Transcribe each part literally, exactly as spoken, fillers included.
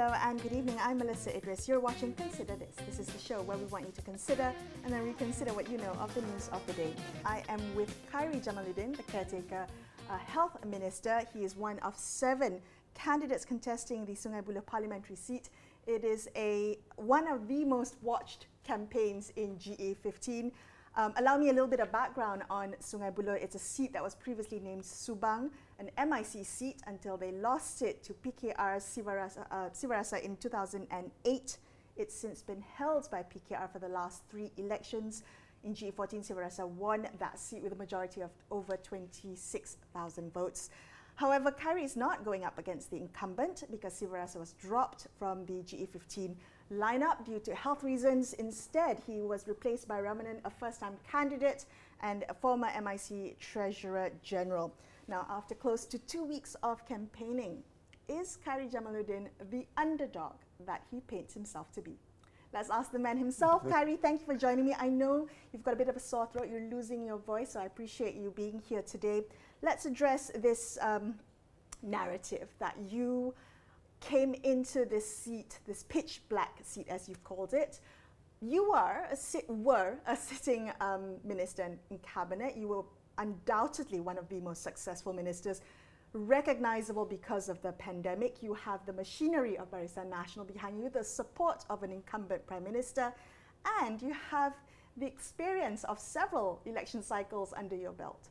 Hello and good evening. I'm Melissa Idris. You're watching Consider This. This is the show where we want you to consider and then reconsider what you know of the news of the day. I am with Khairi Jamaluddin, the caretaker uh, health minister. He is one of seven candidates contesting the Sungai Buloh parliamentary seat. It is a one of the most watched campaigns in G A fifteen. Um, allow me a little bit of background on Sungai Buloh. It's a seat that was previously named Subang, an M I C seat, until they lost it to P K R's Sivarasa, uh, Sivarasa in two thousand eight. It's since been held by P K R for the last three elections. In G A fourteen, Sivarasa won that seat with a majority of over twenty-six thousand votes. However, Khairi is not going up against the incumbent because Sivarasa was dropped from the G A fifteen lineup due to health reasons. Instead, he was replaced by Ramanan, a first-time candidate and a former M I C Treasurer General. Now, after close to two weeks of campaigning, is Khairi Jamaluddin the underdog that he paints himself to be? Let's ask the man himself. Khairi, thank you for joining me. I know you've got a bit of a sore throat, you're losing your voice, so I appreciate you being here today. Let's address this um, narrative that you came into this seat, this pitch black seat as you've called it. You are a sit, were a sitting um, minister in, in cabinet. You were undoubtedly one of the most successful ministers, recognizable because of the pandemic. You have the machinery of Barisan Nasional behind you, the support of an incumbent prime minister, and you have the experience of several election cycles under your belt.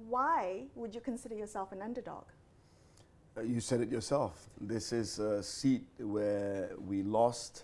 Why would you consider yourself an underdog? Uh, you said it yourself. This is a seat where we lost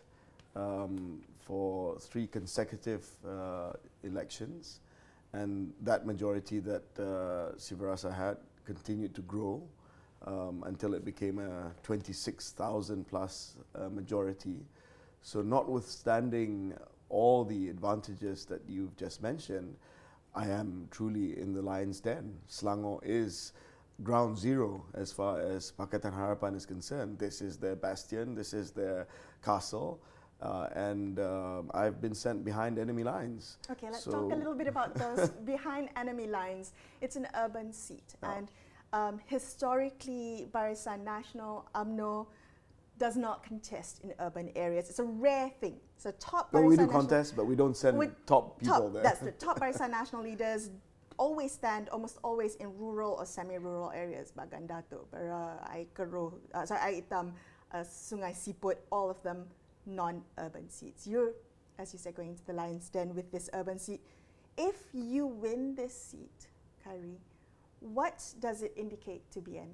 um, for three consecutive uh, elections, and that majority that uh, Sivarasa had continued to grow um, until it became a twenty-six thousand plus uh, majority. So notwithstanding all the advantages that you've just mentioned, I am truly in the lion's den. Selangor is ground zero as far as Pakatan Harapan is concerned. This is their bastion, this is their castle, uh, and uh, I've been sent behind enemy lines. Okay, let's so talk a little bit about those behind enemy lines. It's an urban seat, yeah. and um, historically Barisan Nasional, U M N O, does not contest in urban areas. It's a rare thing. So top well, Barisan we do Nasional, contest, but we don't send top people top, there. That's the top Barisan Nasional leaders always stand, almost always in rural or semi-rural areas. Bagan Datuk, Bara, Air Keruh, uh, sorry, Air Hitam, uh, Sungai Siput, all of them non-urban seats. You're, as you said, going to the lion's den with this urban seat. If you win this seat, Khairi, what does it indicate to B N?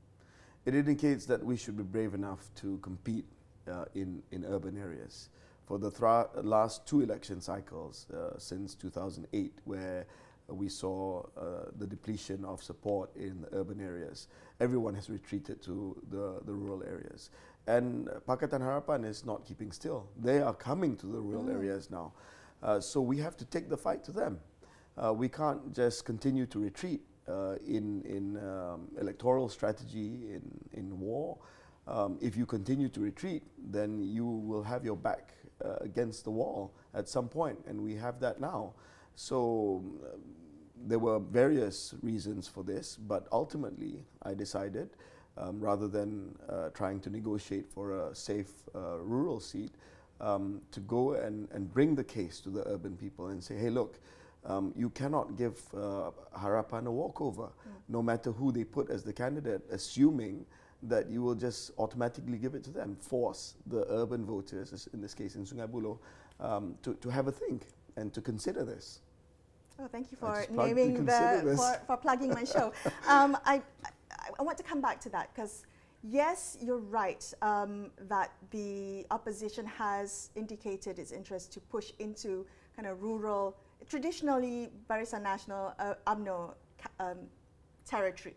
It indicates that we should be brave enough to compete uh, in, in urban areas. For the thra- last two election cycles uh, since two thousand eight, where we saw uh, the depletion of support in the urban areas, everyone has retreated to the, the rural areas. And Pakatan Harapan is not keeping still. They are coming to the rural mm. areas now. Uh, so we have to take the fight to them. Uh, we can't just continue to retreat uh, in, in um, electoral strategy, in, in war. Um, if you continue to retreat, then you will have your back uh, against the wall at some point, and we have that now. So uh, there were various reasons for this, but ultimately I decided, um, rather than uh, trying to negotiate for a safe uh, rural seat, um, to go and, and bring the case to the urban people and say, hey, look, um, you cannot give uh, Harapan a walkover, mm. no matter who they put as the candidate, assuming that you will just automatically give it to them, force the urban voters, in this case in Sungai Buloh, um, to, to have a think and to consider this. Oh, thank you for naming the, for, for plugging my show. um, I, I, I want to come back to that because yes, you're right um, that the opposition has indicated its interest to push into kind of rural, traditionally Barisan Nasional, uh, U M N O um, territory.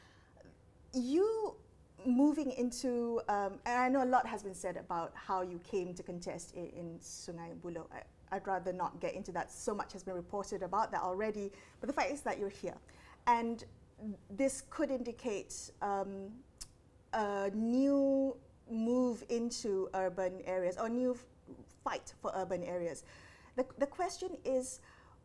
You moving into, um, and I know a lot has been said about how you came to contest in, in Sungai Buloh. I, I'd rather not get into that. So much has been reported about that already. But the fact is that you're here. And this could indicate um, a new move into urban areas or new f- fight for urban areas. The, the question is,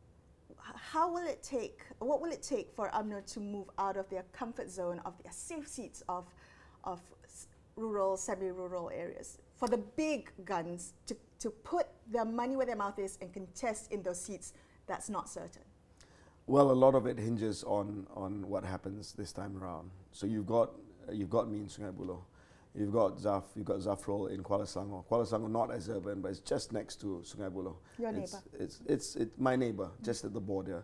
how will it take, what will it take for U M N O to move out of their comfort zone, of their safe seats of, of rural, semi-rural areas, for the big guns to, to put their money where their mouth is and contest in those seats, that's not certain? Well, a lot of it hinges on, on what happens this time around. So you've got, uh, you've got me in Sungai Buloh. You've got Zaf, you've got Zafrul in Kuala Selangor. Kuala Selangor not as urban, but it's just next to Sungai Buloh. Your it's, neighbour. It's, it's, it's my neighbour, mm. just at the border.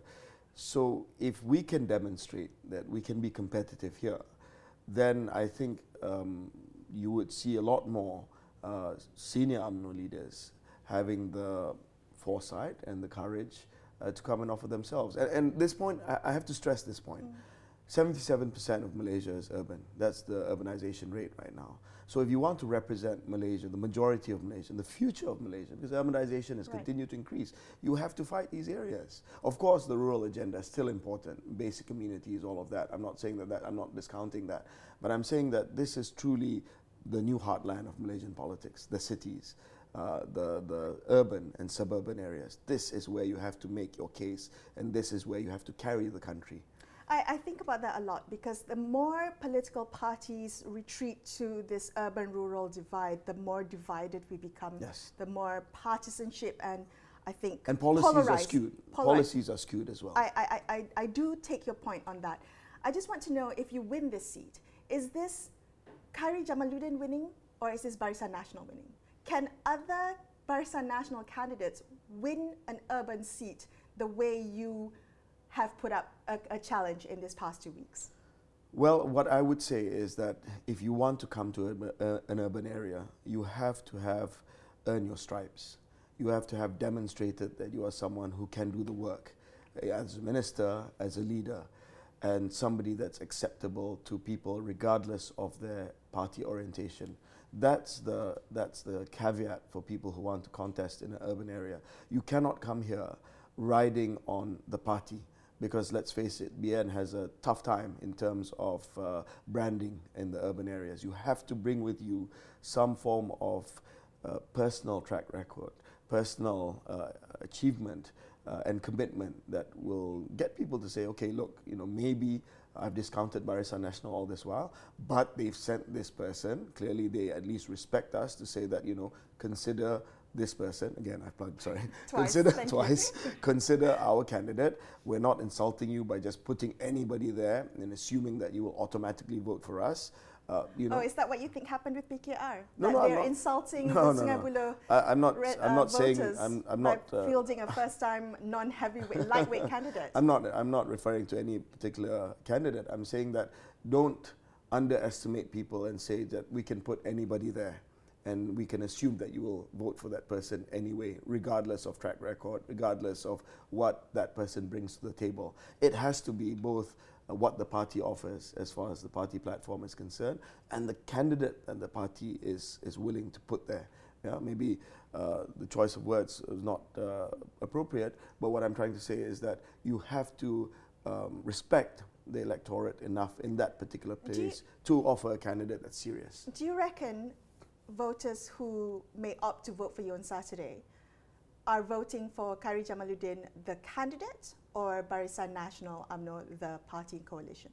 So if we can demonstrate that we can be competitive here, then I think um, you would see a lot more uh, senior U M N O leaders having the foresight and the courage uh, to come and offer themselves. And, and this point, I, I have to stress this point. seventy-seven percent of Malaysia is urban. That's the urbanization rate right now. So if you want to represent Malaysia, the majority of Malaysia, the future of Malaysia, because urbanization has right. continued to increase, you have to fight these areas. Of course, the rural agenda is still important, basic communities, all of that. I'm not saying that, that I'm not discounting that. But I'm saying that this is truly the new heartland of Malaysian politics, the cities. Uh, the, the urban and suburban areas. This is where you have to make your case, and this is where you have to carry the country. I, I think about that a lot, because the more political parties retreat to this urban-rural divide, the more divided we become, yes. the more partisanship and I think and policies polarized, are skewed. polarized. Policies are skewed as well. I, I, I, I do take your point on that. I just want to know, if you win this seat, is this Khairi Jamaluddin winning, or is this Barisan Nasional winning? Can other Barisan Nasional candidates win an urban seat the way you have put up a, a challenge in this past two weeks? Well, what I would say is that if you want to come to a, a, an urban area, you have to have earned your stripes. You have to have demonstrated that you are someone who can do the work as a minister, as a leader, and somebody that's acceptable to people regardless of their party orientation. That's the, that's the caveat for people who want to contest in an urban area. You cannot come here riding on the party, because let's face it, B N has a tough time in terms of uh, branding in the urban areas. You have to bring with you some form of uh, personal track record, personal uh, achievement uh, and commitment that will get people to say, okay, look, you know, maybe I've discounted Barisan Nasional all this while, but they've sent this person. Clearly, they at least respect us to say that, you know, consider this person. Again, I've plugged, sorry. Twice, consider thank twice. you. Consider our candidate. We're not insulting you by just putting anybody there and assuming that you will automatically vote for us. Uh, you know. Oh, is that what you think happened with P K R? No, that no, they're I'm not, insulting no, the no, Sungai no. Buloh I, I'm not. red, I'm uh, not saying. voters I'm. I'm by not uh, fielding a first-time non-heavyweight, lightweight candidate. I'm not. I'm not referring to any particular candidate. I'm saying that don't underestimate people and say that we can put anybody there, and we can assume that you will vote for that person anyway, regardless of track record, regardless of what that person brings to the table. It has to be both uh, what the party offers as far as the party platform is concerned, and the candidate that the party is, is willing to put there. Yeah, maybe uh, the choice of words is not uh, appropriate, but what I'm trying to say is that you have to um, respect the electorate enough in that particular place to offer a candidate that's serious. Do you reckon voters who may opt to vote for you on Saturday are voting for Khairi Jamaluddin, the candidate, or Barisan Nasional U M N O, the party coalition?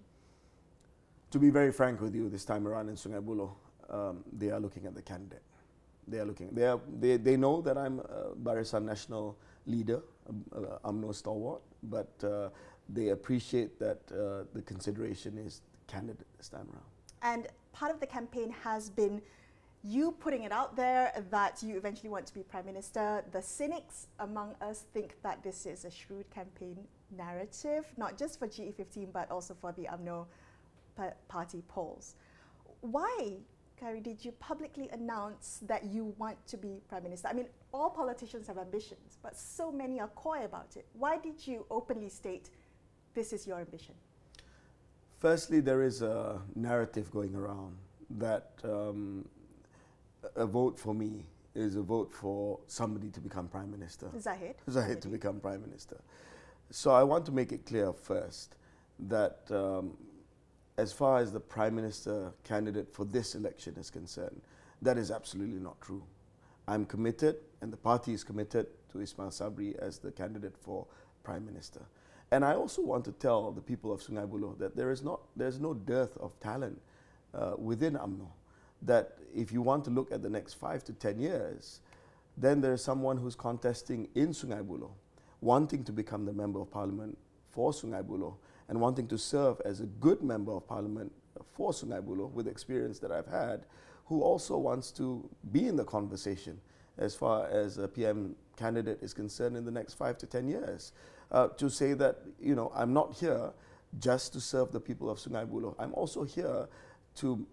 To be very frank with you, this time around in Sungai Buloh, um, they are looking at the candidate. They are looking. They are. They, they know that I'm a Barisan Nasional leader, a, a U M N O stalwart, but uh, they appreciate that uh, the consideration is the candidate this time around. And part of the campaign has been you putting it out there that you eventually want to be Prime Minister. The cynics among us think that this is a shrewd campaign narrative, not just for G E fifteen, but also for the U M N O party polls. Why, Khairi, did you publicly announce that you want to be Prime Minister? I mean, all politicians have ambitions, but so many are coy about it. Why did you openly state this is your ambition? Firstly, there is a narrative going around that um, a vote for me is a vote for somebody to become Prime Minister. Zahid. Zahid to become Prime Minister. So I want to make it clear first that um, as far as the Prime Minister candidate for this election is concerned, that is absolutely not true. I'm committed, and the party is committed to Ismail Sabri as the candidate for Prime Minister. And I also want to tell the people of Sungai Buloh that there is not, there's no dearth of talent uh, within U M N O. that if you want to look at the next five to ten years, then there's someone who's contesting in Sungai Buloh, wanting to become the Member of Parliament for Sungai Buloh and wanting to serve as a good Member of Parliament for Sungai Buloh with the experience that I've had, who also wants to be in the conversation as far as a P M candidate is concerned in the next five to ten years. Uh, to say that, you know, I'm not here just to serve the people of Sungai Buloh. I'm also here to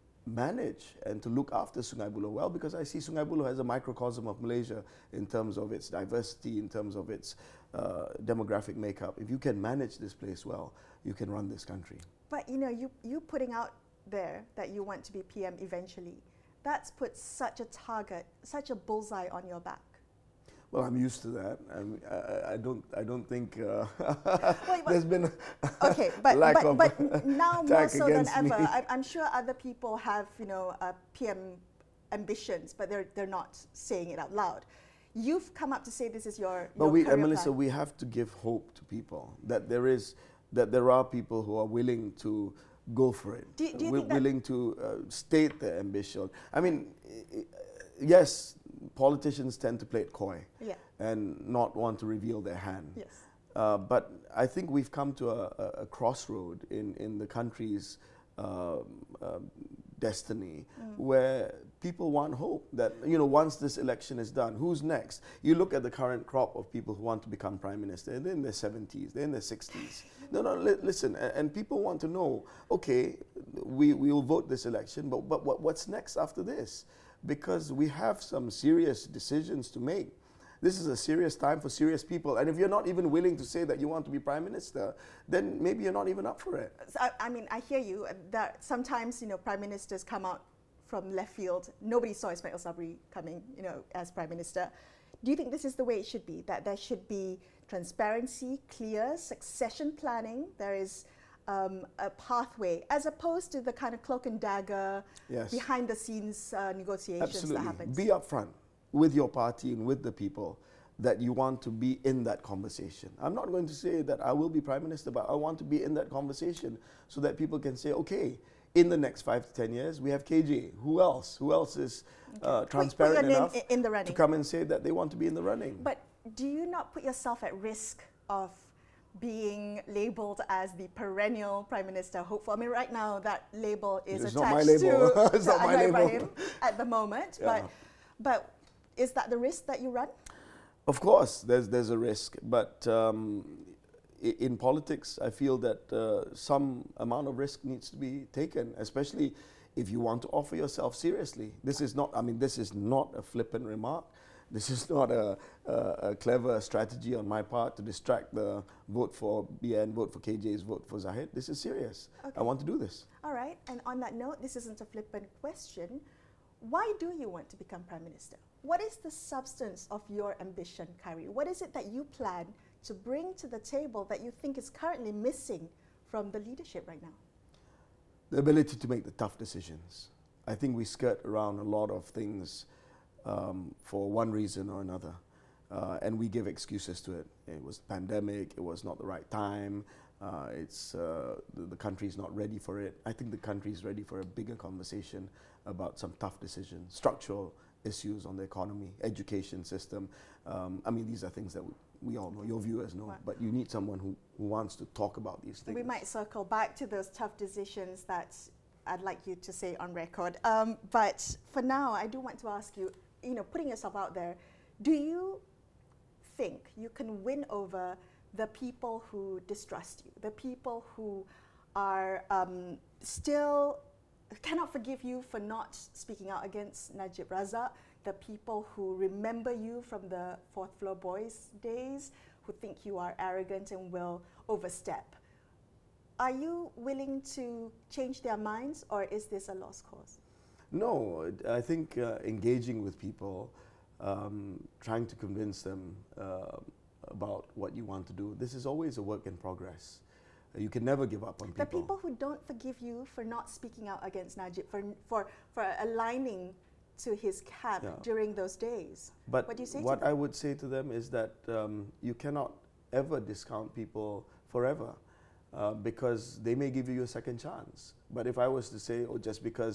manage and to look after Sungai Buloh well, because I see Sungai Buloh as a microcosm of Malaysia in terms of its diversity, in terms of its uh, demographic makeup. If you can manage this place well, you can run this country. But you know, you, you putting out there that you want to be P M eventually, that's put such a target, such a bullseye on your back. Well, I'm used to that. I'm, I, I don't. I don't think uh, Wait, there's been a okay, but lack but, of but now more so than against ever, me. I, I'm sure other people have, you know, uh, P M ambitions, but they're they're not saying it out loud. You've come up to say this is your. But your we, career uh, Melissa, plan. we have to give hope to people that there is, that there are people who are willing to go for it. Do you- do you Wi- think that- willing to uh, state their ambition. I mean, i- i- yes, politicians tend to play it coy Yeah. and not want to reveal their hand. Yes. Uh, but I think we've come to a, a, a crossroad in, in the country's um, um, destiny Mm. where people want hope that, you know, once this election is done, who's next? You look at the current crop of people who want to become prime minister, they're in their seventies, they're in their sixties. No, no, li- listen, and, and people want to know, okay, we, we will vote this election, but, but what, what's next after this? Because we have some serious decisions to make. This is a serious time for serious people. And if you're not even willing to say that you want to be prime minister, then maybe you're not even up for it. So, I, I mean, I hear you. uh, That sometimes, you know, prime ministers come out from left field. Nobody saw Ismail Sabri coming, you know, as prime minister. Do you think this is the way it should be? That there should be transparency, clear succession planning. There is um, a pathway, as opposed to the kind of cloak and dagger, Yes. behind the scenes uh, negotiations Absolutely. that happens. Be upfront with your party and with the people that you want to be in that conversation. I'm not going to say that I will be prime minister, but I want to be in that conversation so that people can say, okay, in the next five to ten years, we have K J. Who else? Who else is uh, Put- transparent put your name enough i- in the to running. come and say that they want to be in the running? But do you not put yourself at risk of being labeled as the perennial prime minister hopeful? I mean, right now that label is It's attached not my label. to, It's to not my Anwar label. Ibrahim at the moment. Yeah. But, but is that the risk that you run? Of course, there's there's a risk, but um, i- in politics, I feel that uh, some amount of risk needs to be taken, especially if you want to offer yourself seriously. This is not, I mean, this is not a flippant remark. This is not a, a, a clever strategy on my part to distract the vote for B N, vote for K J's, vote for Zahid. This is serious. Okay. I want to do this. All right. And on that note, this isn't a flippant question. Why do you want to become prime minister? What is the substance of your ambition, Khairi? What is it that you plan to bring to the table that you think is currently missing from the leadership right now? The ability to make the tough decisions. I think we skirt around a lot of things um, for one reason or another, uh, and we give excuses to it. It was the pandemic, it was not the right time, uh, it's, uh, the, the country is not ready for it. I think the country is ready for a bigger conversation about some tough decisions, structural issues on the economy, education system. Um, I mean, these are things that we, we all know, your viewers know, Right. but you need someone who, who wants to talk about these things. We might circle back to those tough decisions that I'd like you to say on record. Um, but for now, I do want to ask you, you know, putting yourself out there, do you think you can win over the people who distrust you, the people who are um, still cannot forgive you for not speaking out against Najib Razak, the people who remember you from the Fourth Floor Boys days, who think you are arrogant and will overstep? Are you willing to change their minds, or is this a lost cause? No, I think uh, engaging with people, um, trying to convince them uh, about what you want to do, this is always a work in progress. You can never give up on people. The people who don't forgive you for not speaking out against Najib, for, for, for aligning to his camp Yeah. during those days. But what do you say to what them? I would say to them is that um, you cannot ever discount people forever uh, because they may give you a second chance. But if I was to say, oh, just because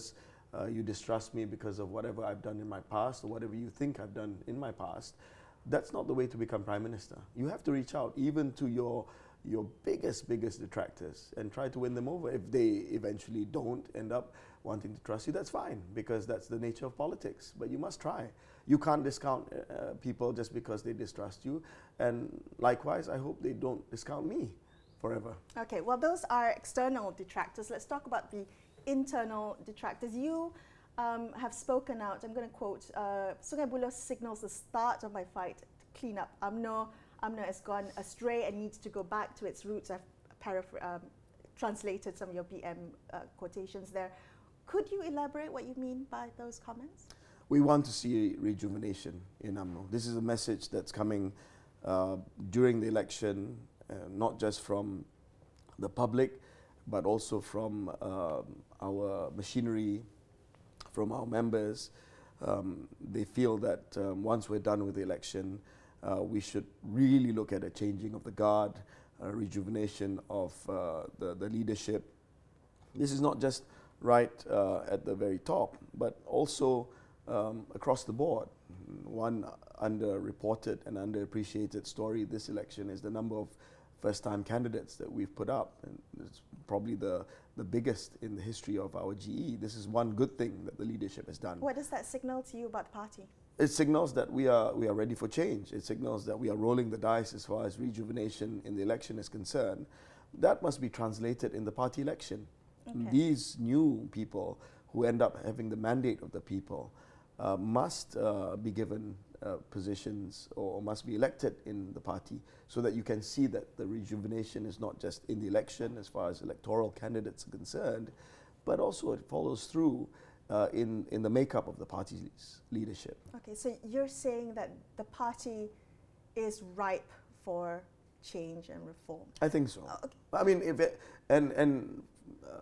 uh, you distrust me because of whatever I've done in my past or whatever you think I've done in my past. That's not the way to become Prime Minister. You have to reach out even to your your biggest, biggest detractors and try to win them over. If they eventually don't end up wanting to trust you, that's fine, because that's the nature of politics. But you must try. You can't discount uh, people just because they distrust you. And likewise, I hope they don't discount me forever. Okay, well, those are external detractors. Let's talk about the internal detractors. You um, have spoken out. I'm going to quote, uh, Sungai Buloh signals the start of my fight to clean up U M N O. U M N O has gone astray and needs to go back to its roots. I've paraphr- um, translated some of your P M uh, quotations there. Could you elaborate what you mean by those comments? We want to see rejuvenation in U M N O. This is a message that's coming uh, during the election, uh, not just from the public, but also from um, our machinery, from our members. Um, they feel that um, once we're done with the election, uh, we should really look at a changing of the guard, a rejuvenation of uh, the, the leadership. This is not just right uh, at the very top, but also um, across the board. One underreported and underappreciated story this election is the number of first-time candidates that we've put up. And it's probably the, the biggest in the history of our G E. This is one good thing that the leadership has done. What does that signal to you about the party? It signals that we are, we are ready for change. It signals that we are rolling the dice as far as rejuvenation in the election is concerned. That must be translated in the party election. Okay. These new people who end up having the mandate of the people uh, must uh, be given uh, positions or, or must be elected in the party, so that you can see that the rejuvenation is not just in the election as far as electoral candidates are concerned, but also it follows through uh, in, in the makeup of the party's leadership. Okay, so you're saying that the party is ripe for change and reform? I think so. Oh, okay. I mean, if it, and, and uh,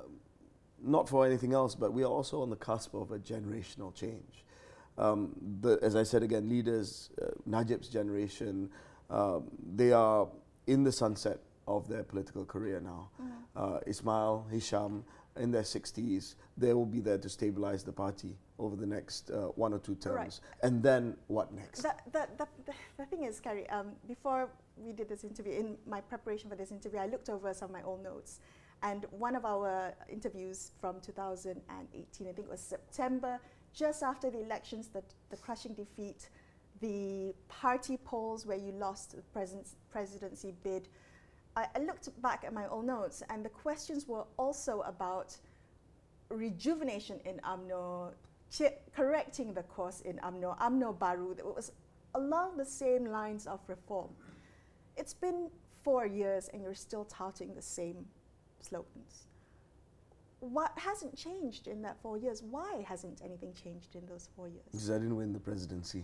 not for anything else, but we are also on the cusp of a generational change. Um, the, as I said again, leaders, uh, Najib's generation, um, they are in the sunset of their political career now. Mm. Uh, Ismail, Hisham, in their sixties, they will be there to stabilize the party over the next uh, one or two terms. Right. And then what next? That, that, that, the, the thing is, Khairi, um, before we did this interview, in my preparation for this interview, I looked over some of my old notes. And one of our interviews from two thousand eighteen, I think it was September, just after the elections, the, the crushing defeat, the party polls where you lost the president's presidency bid, I, I looked back at my old notes, and the questions were also about rejuvenation in U M N O, correcting the course in U M N O, U M N O Baru. It was along the same lines of reform. It's been four years and you're still touting the same slogans. What hasn't changed in that four years? Why hasn't anything changed in those four years? Because I didn't win the presidency.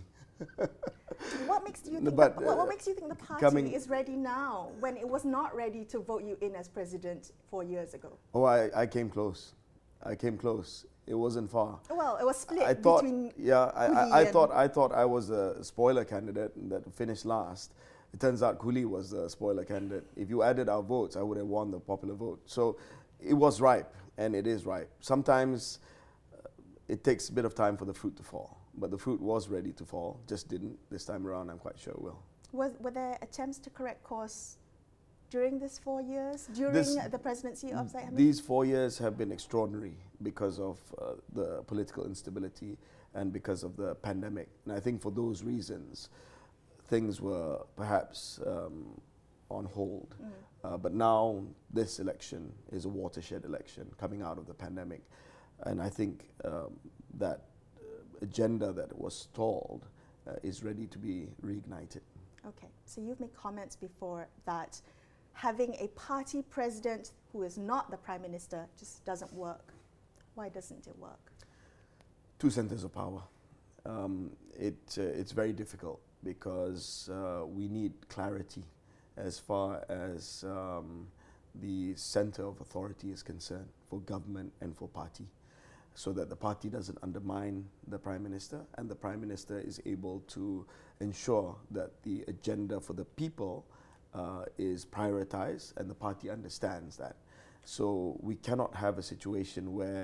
What makes you think? But, the, uh, what makes you think the party is ready now when it was not ready to vote you in as president four years ago? Oh, I, I came close. I came close. It wasn't far. Well, it was split I thought, between. Yeah, I, I, I thought I thought I was a spoiler candidate that finished last. It turns out Kuli was the spoiler candidate. If you added our votes, I would have won the popular vote. So it was ripe, and it is ripe. Sometimes uh, it takes a bit of time for the fruit to fall, but the fruit was ready to fall, just didn't. This time around, I'm quite sure it will. Was, were there attempts to correct course during these four years, during this, the presidency of Zahid Hamid? These four years have been extraordinary because of uh, the political instability and because of the pandemic. And I think for those reasons, things were perhaps um, on hold. Mm. Uh, but now this election is a watershed election coming out of the pandemic. And I think um, that agenda that was stalled uh, is ready to be reignited. Okay, so you've made comments before that having a party president who is not the prime minister just doesn't work. Why doesn't it work? Two centers of power. Um, it, uh, it's very difficult because uh, we need clarity as far as um, the center of authority is concerned for government and for party, so that the party doesn't undermine the prime minister and the prime minister is able to ensure that the agenda for the people uh, is prioritized and the party understands that. So we cannot have a situation where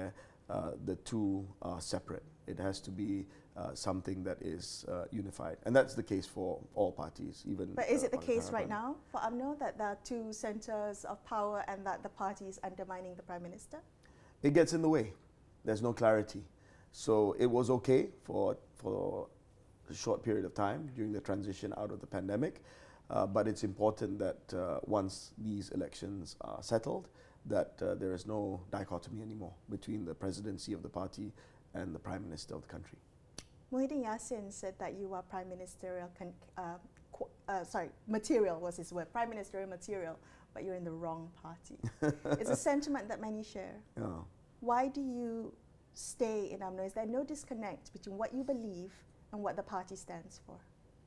uh, the two are separate. It has to be uh, something that is uh, unified. And that's the case for all parties, even. But is uh, it the case right Party. now for U M N O that there are two centers of power and that the party is undermining the Prime Minister? It gets in the way. There's no clarity. So it was okay for, for a short period of time during the transition out of the pandemic. Uh, but it's important that uh, once these elections are settled, that uh, there is no dichotomy anymore between the presidency of the party and the Prime Minister of the country. Muhyiddin Yassin said that you are prime ministerial, con- uh, qu- uh, sorry, material was his word, prime ministerial material, but you're in the wrong party. It's a sentiment that many share. Yeah. Why do you stay in U M N O? Is there no disconnect between what you believe and what the party stands for?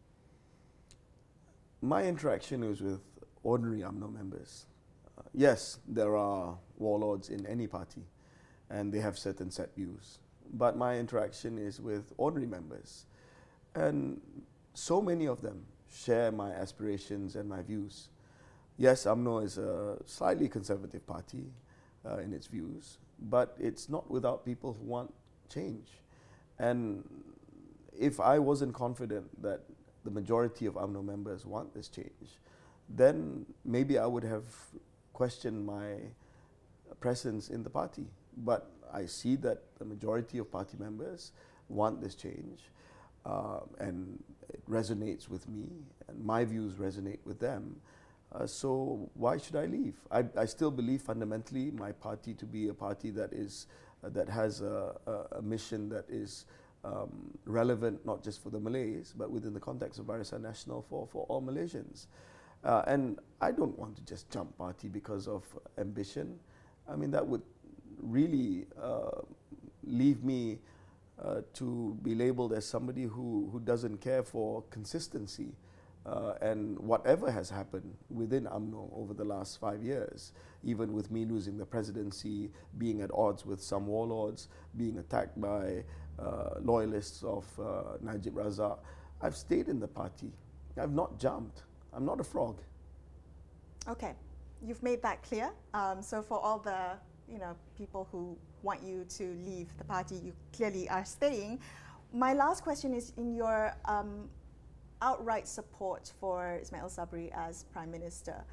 My interaction is with ordinary U M N O members. Uh, yes, there are warlords in any party, and they have certain set views. But my interaction is with ordinary members. And so many of them share my aspirations and my views. Yes, U M N O is a slightly conservative party uh, in its views, but it's not without people who want change. And if I wasn't confident that the majority of U M N O members want this change, then maybe I would have questioned my presence in the party. But I see that the majority of party members want this change, uh, and it resonates with me, and my views resonate with them. Uh, so why should I leave? I, I still believe fundamentally my party to be a party that is uh, that has a, a, a mission that is um, relevant not just for the Malays, but within the context of Barisan Nasional for, for all Malaysians. Uh, and I don't want to just jump party because of ambition. I mean, that would really uh, leave me uh, to be labeled as somebody who, who doesn't care for consistency. Uh, and whatever has happened within U M N O over the last five years, even with me losing the presidency, being at odds with some warlords, being attacked by uh, loyalists of uh, Najib Razak, I've stayed in the party. I've not jumped. I'm not a frog. Okay, you've made that clear. Um, so for all the you know people who want you to leave the party, you clearly are staying. My last question is, in your um, outright support for Ismail Sabri as Prime Minister,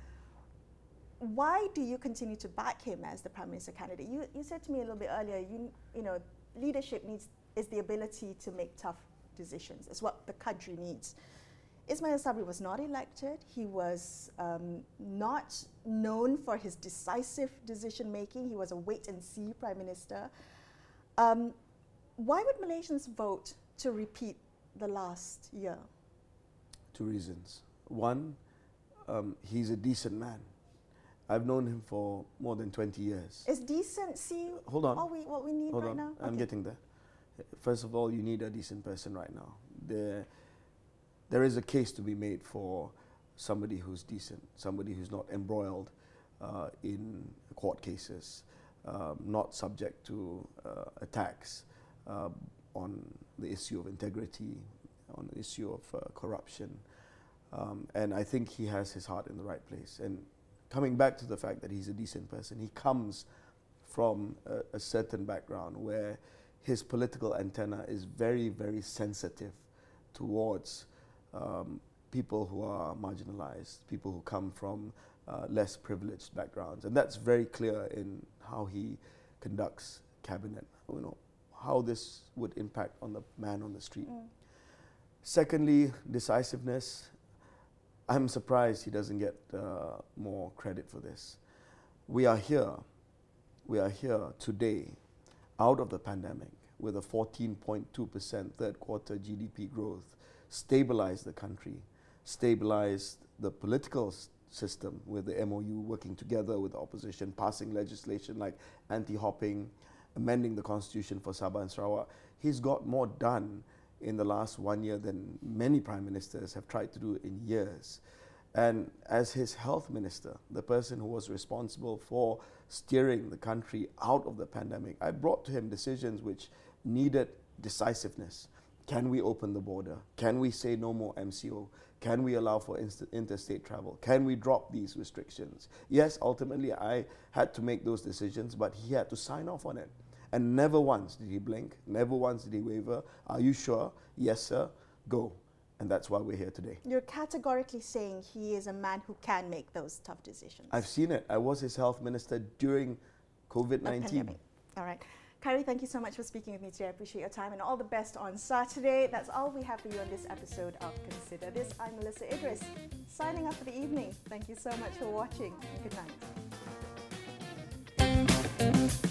why do you continue to back him as the Prime Minister candidate? You, you said to me a little bit earlier, you, you know, leadership needs is the ability to make tough decisions. It's what the country needs. Ismail Sabri was not elected. He was um, not known for his decisive decision making. He was a wait and see Prime Minister. Um, why would Malaysians vote to repeat the last year? Two reasons. One, um, he's a decent man. I've known him for more than twenty years. Is decency Hold on. all we, what we need Hold right on. now? I'm Okay. getting there. First of all, you need a decent person right now. There, there is a case to be made for somebody who's decent, somebody who's not embroiled uh, in court cases, um, not subject to uh, attacks uh, on the issue of integrity, on the issue of uh, corruption. Um, and I think he has his heart in the right place. And coming back to the fact that he's a decent person, he comes from a, a certain background where his political antenna is very, very sensitive towards um, people who are marginalized, people who come from uh, less privileged backgrounds. And that's very clear in how he conducts cabinet, you know, how this would impact on the man on the street. Mm. Secondly, decisiveness. I'm surprised he doesn't get uh, more credit for this. We are here, we are here today, out of the pandemic, with a fourteen point two percent third quarter G D P growth, stabilized the country, stabilized the political s- system with the M O U working together with the opposition, passing legislation like anti-hopping, amending the constitution for Sabah and Sarawak. He's got more done in the last one year than many prime ministers have tried to do in years. And as his health minister, the person who was responsible for steering the country out of the pandemic, I brought to him decisions which needed decisiveness. Can we open the border? Can we say no more M C O? Can we allow for inst- interstate travel? Can we drop these restrictions? Yes, ultimately I had to make those decisions, but he had to sign off on it. And never once did he blink, never once did he waver. Are you sure? Yes, sir. Go. And that's why we're here today. You're categorically saying he is a man who can make those tough decisions. I've seen it. I was his health minister during COVID nineteen. All right. Khairi, thank you so much for speaking with me today. I appreciate your time and all the best on Saturday. That's all we have for you on this episode of Consider This. I'm Melissa Idris, signing off for the evening. Thank you so much for watching and good night.